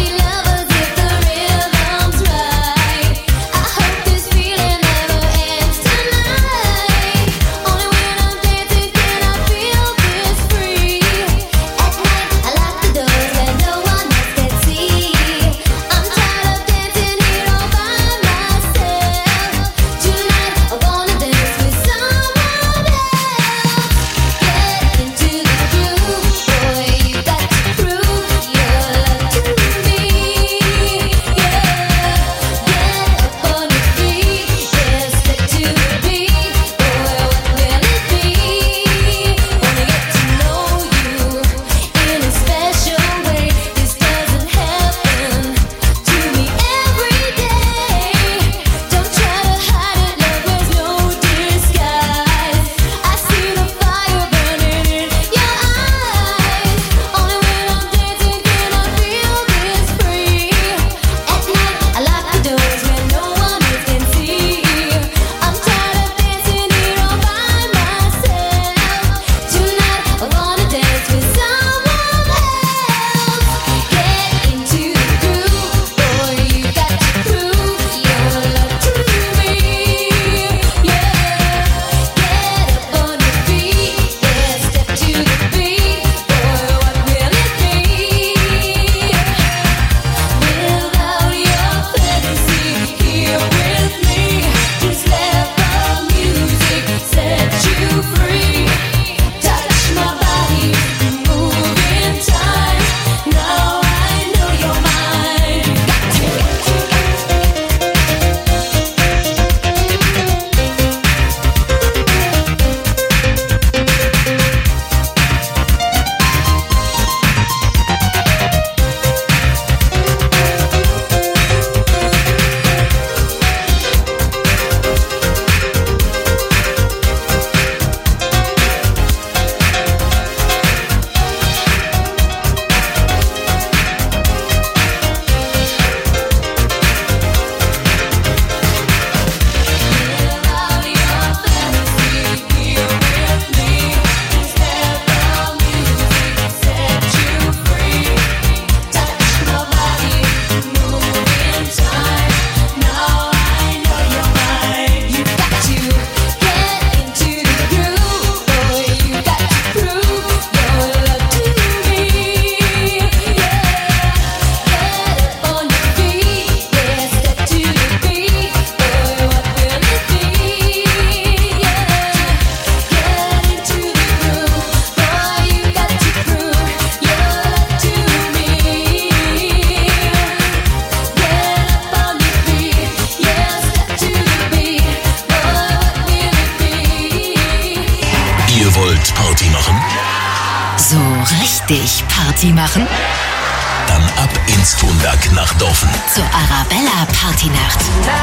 Party machen? So richtig Party machen? Dann ab ins Thunberg nach Dorfen. Zur Arabella Partynacht.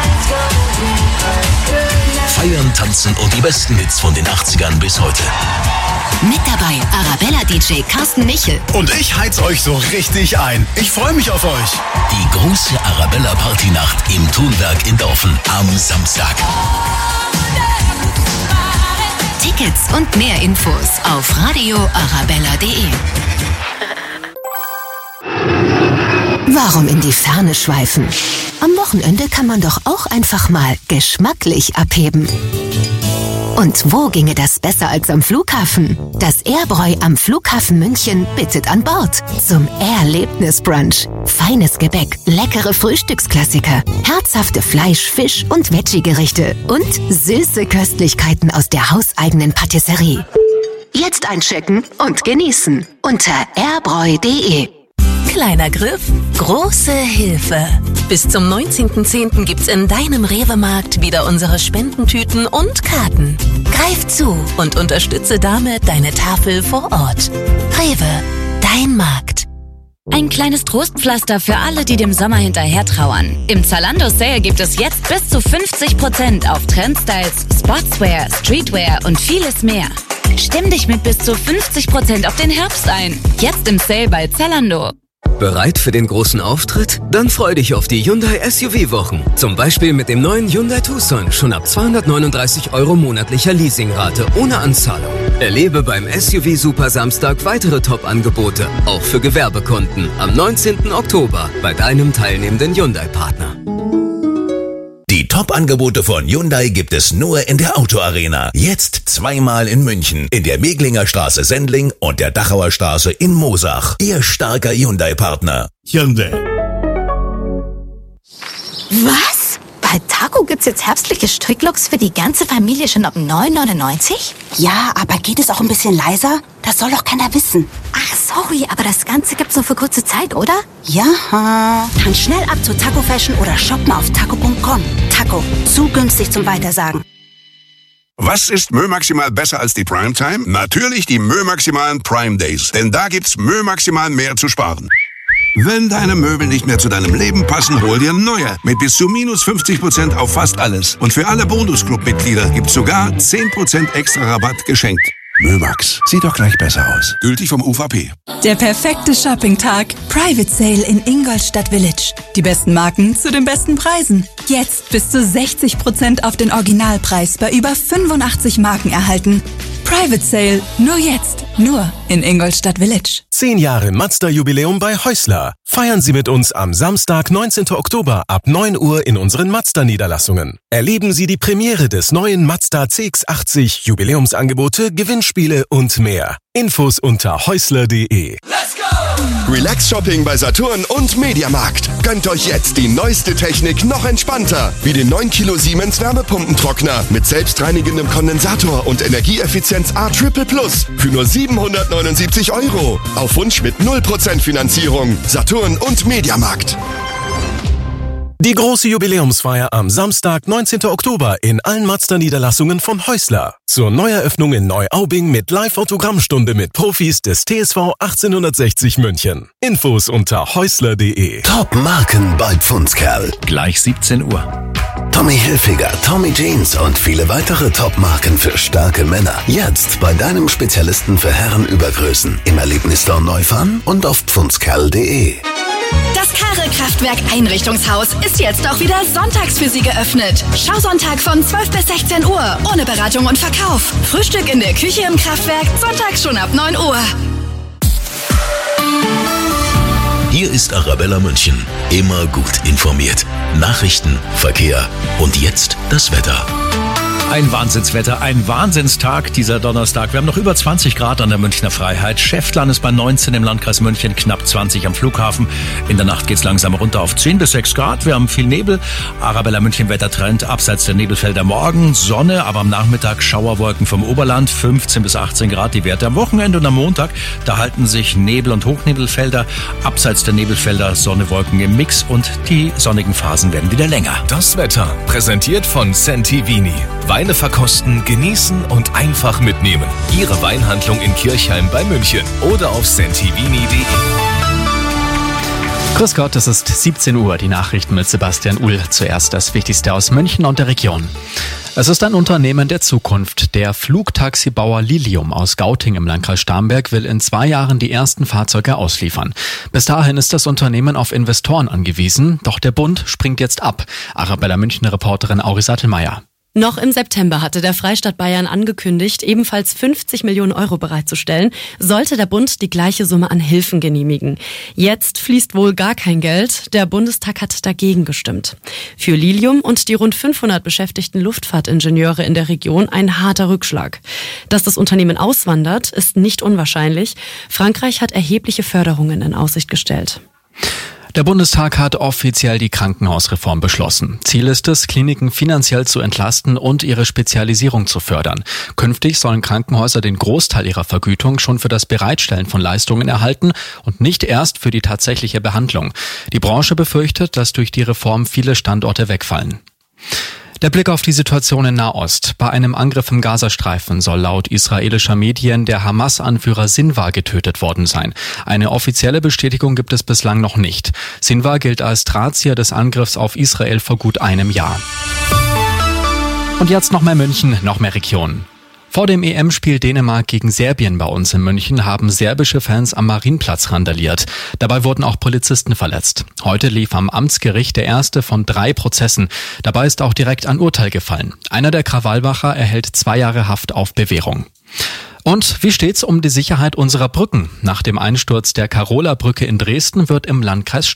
Feiern, tanzen und die besten Hits von den achtzigern bis heute. Mit dabei Arabella-D J Carsten Michel. Und ich heiz euch so richtig ein. Ich freue mich auf euch. Die große Arabella Partynacht im Thunberg in Dorfen am Samstag. Tickets und mehr Infos auf radio arabella punkt de. Warum in die Ferne schweifen? Am Wochenende kann man doch auch einfach mal geschmacklich abheben. Und wo ginge das besser als am Flughafen? Das Airbräu am Flughafen München bittet an Bord zum Erlebnisbrunch. Feines Gebäck, leckere Frühstücksklassiker, herzhafte Fleisch-, Fisch- und Veggie-Gerichte und süße Köstlichkeiten aus der hauseigenen Patisserie. Jetzt einchecken und genießen unter airbräu punkt de. Kleiner Griff, große Hilfe. Bis zum neunzehnten zehnten gibt's in deinem Rewe-Markt wieder unsere Spendentüten und Karten. Greif zu und unterstütze damit deine Tafel vor Ort. Rewe, dein Markt. Ein kleines Trostpflaster für alle, die dem Sommer hinterher trauern. Im Zalando Sale gibt es jetzt bis zu fünfzig Prozent auf Trendstyles, Sportswear, Streetwear und vieles mehr. Stimm dich mit bis zu fünfzig Prozent auf den Herbst ein. Jetzt im Sale bei Zalando. Bereit für den großen Auftritt? Dann freu dich auf die Hyundai S U V-Wochen. Zum Beispiel mit dem neuen Hyundai Tucson schon ab zweihundertneununddreißig Euro monatlicher Leasingrate ohne Anzahlung. Erlebe beim S U V Super Samstag weitere Top-Angebote, auch für Gewerbekunden, am neunzehnten Oktober bei deinem teilnehmenden Hyundai-Partner. Die Top-Angebote von Hyundai gibt es nur in der Autoarena. Jetzt zweimal in München, in der Meglinger Straße Sendling und der Dachauer Straße in Moosach. Ihr starker Hyundai-Partner. Hyundai. Was? Bei Taco gibt's jetzt herbstliche Stricklooks für die ganze Familie schon ab neun neunundneunzig? Ja, aber geht es auch ein bisschen leiser? Das soll doch keiner wissen. Ach, sorry, aber das Ganze gibt's nur für kurze Zeit, oder? Ja. Dann schnell ab zu Taco Fashion oder shop mal auf taco punkt com. Taco, zu günstig zum Weitersagen. Was ist Mö Maximal besser als die Primetime? Natürlich die Mö Maximalen Prime Days. Denn da gibt's Mö Maximal mehr zu sparen. Wenn deine Möbel nicht mehr zu deinem Leben passen, hol dir neue. Mit bis zu minus fünfzig Prozent auf fast alles. Und für alle Bonus-Club-Mitglieder gibt's sogar zehn Prozent extra Rabatt geschenkt. Mömax. Sieht doch gleich besser aus. Gültig vom U V P. Der perfekte Shoppingtag. Private Sale in Ingolstadt Village. Die besten Marken zu den besten Preisen. Jetzt bis zu sechzig Prozent auf den Originalpreis bei über fünfundachtzig Marken erhalten. Private Sale. Nur jetzt. Nur in Ingolstadt Village. Zehn Jahre Mazda-Jubiläum bei Häusler. Feiern Sie mit uns am Samstag, neunzehnten Oktober ab neun Uhr in unseren Mazda-Niederlassungen. Erleben Sie die Premiere des neuen Mazda C X achtzig, Jubiläumsangebote, Gewinnspiele und mehr. Infos unter häusler punkt de. Relax Shopping bei Saturn und Mediamarkt. Gönnt euch jetzt die neueste Technik noch entspannter. Wie den neun Kilo Siemens Wärmepumpentrockner mit selbstreinigendem Kondensator und Energieeffizienz A Triple Plus für nur siebenhundertneunundsiebzig Euro. Auf Wunsch mit null Prozent Finanzierung. Saturn und Mediamarkt. Die große Jubiläumsfeier am Samstag, neunzehnten Oktober in allen Mazda-Niederlassungen von Häusler. Zur Neueröffnung in Neuaubing mit Live-Autogrammstunde mit Profis des T S V achtzehnhundertsechzig München. Infos unter häusler punkt de. Top-Marken bei Pfundskerl. Gleich siebzehn Uhr. Tommy Hilfiger, Tommy Jeans und viele weitere Top-Marken für starke Männer. Jetzt bei deinem Spezialisten für Herrenübergrößen. Im Erlebnisstore Neufahren und auf pfundskerl punkt de. Das Karre-Kraftwerk Einrichtungshaus ist jetzt auch wieder sonntags für Sie geöffnet. Schausonntag von zwölf bis sechzehn Uhr, ohne Beratung und Verkauf. Frühstück in der Küche im Kraftwerk, sonntags schon ab neun Uhr. Hier ist Arabella München. Immer gut informiert. Nachrichten, Verkehr und jetzt das Wetter. Ein Wahnsinnswetter, ein Wahnsinnstag dieser Donnerstag. Wir haben noch über zwanzig Grad an der Münchner Freiheit. Schäftlarn ist bei neunzehn im Landkreis München, knapp zwanzig am Flughafen. In der Nacht geht's langsam runter auf zehn bis sechs Grad. Wir haben viel Nebel. Arabella München Wettertrend abseits der Nebelfelder morgen. Sonne, aber am Nachmittag Schauerwolken vom Oberland. fünfzehn bis achtzehn Grad die Werte. Am Wochenende und am Montag, da halten sich Nebel- und Hochnebelfelder. Abseits der Nebelfelder Sonne, Wolken im Mix und die sonnigen Phasen werden wieder länger. Das Wetter präsentiert von Santivini. Weine verkosten, genießen und einfach mitnehmen. Ihre Weinhandlung in Kirchheim bei München oder auf sentivini punkt de. Grüß Gott, es ist siebzehn Uhr, die Nachrichten mit Sebastian Uhl. Zuerst das Wichtigste aus München und der Region. Es ist ein Unternehmen der Zukunft. Der Flugtaxibauer Lilium aus Gauting im Landkreis Starnberg will in zwei Jahren die ersten Fahrzeuge ausliefern. Bis dahin ist das Unternehmen auf Investoren angewiesen, doch der Bund springt jetzt ab. Arabella München-Reporterin Auri Sattelmeier. Noch im September hatte der Freistaat Bayern angekündigt, ebenfalls fünfzig Millionen Euro bereitzustellen, sollte der Bund die gleiche Summe an Hilfen genehmigen. Jetzt fließt wohl gar kein Geld. Der Bundestag hat dagegen gestimmt. Für Lilium und die rund fünfhundert beschäftigten Luftfahrtingenieure in der Region ein harter Rückschlag. Dass das Unternehmen auswandert, ist nicht unwahrscheinlich. Frankreich hat erhebliche Förderungen in Aussicht gestellt. Der Bundestag hat offiziell die Krankenhausreform beschlossen. Ziel ist es, Kliniken finanziell zu entlasten und ihre Spezialisierung zu fördern. Künftig sollen Krankenhäuser den Großteil ihrer Vergütung schon für das Bereitstellen von Leistungen erhalten und nicht erst für die tatsächliche Behandlung. Die Branche befürchtet, dass durch die Reform viele Standorte wegfallen. Der Blick auf die Situation in Nahost. Bei einem Angriff im Gazastreifen soll laut israelischer Medien der Hamas-Anführer Sinwar getötet worden sein. Eine offizielle Bestätigung gibt es bislang noch nicht. Sinwar gilt als Drahtzieher des Angriffs auf Israel vor gut einem Jahr. Und jetzt noch mehr München, noch mehr Region. Vor dem E M-Spiel Dänemark gegen Serbien bei uns in München haben serbische Fans am Marienplatz randaliert. Dabei wurden auch Polizisten verletzt. Heute lief am Amtsgericht der erste von drei Prozessen. Dabei ist auch direkt ein Urteil gefallen. Einer der Krawallmacher erhält zwei Jahre Haft auf Bewährung. Und wie steht's um die Sicherheit unserer Brücken? Nach dem Einsturz der Karola-Brücke in Dresden wird im Landkreis